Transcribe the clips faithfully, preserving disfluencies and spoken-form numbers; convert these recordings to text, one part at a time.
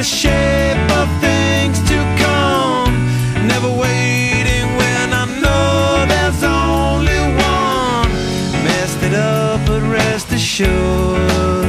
the shape of things to come. Never waiting when I know there's only one. Messed it up, but rest assured,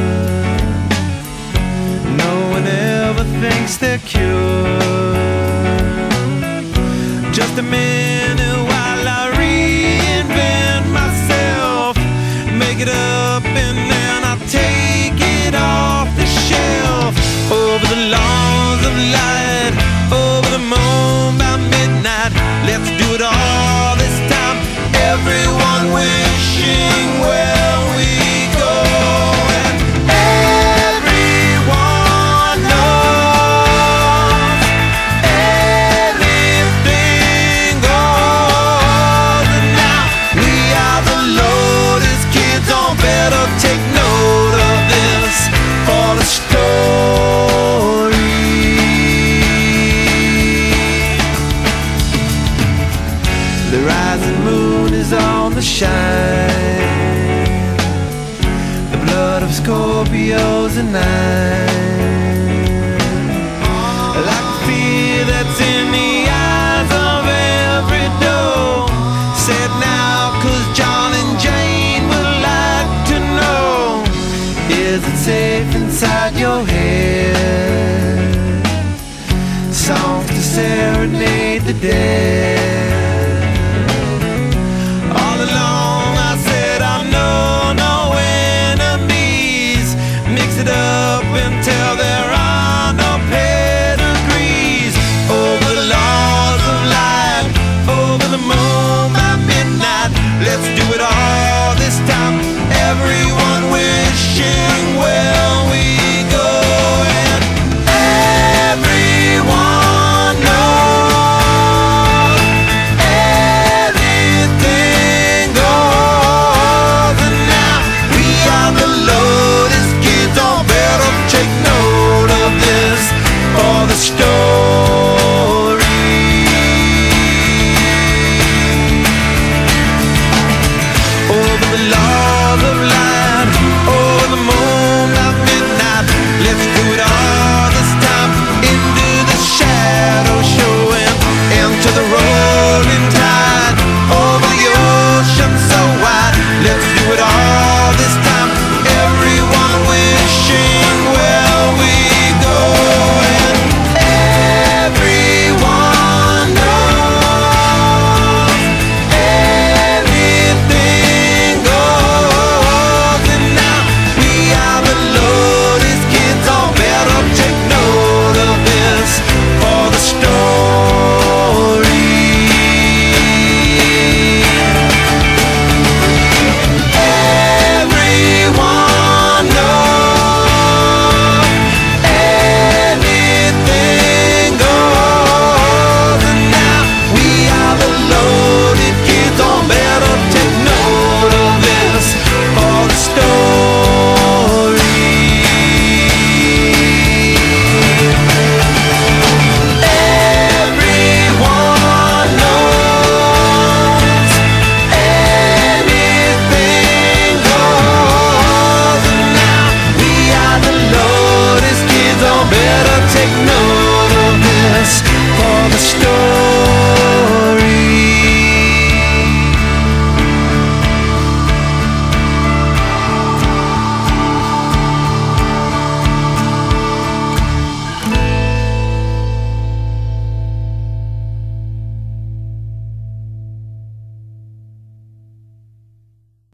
no one ever thinks they're cured. Just a minute while I reinvent myself, make it up, and then I take it off the shelf. Over the lawns of light, over the moon by midnight. Let's do it all this time. Everyone wishing where we go, and everyone knows anything goes. And now we are the Lotus Kids. On better take note of this for the story. The rising moon is on the shine, the blood of Scorpios and nine. Like the fear that's in the eyes of every door. Say it now, 'cause John and Jane would like to know. Is it safe inside your head? Songs to serenade the dead.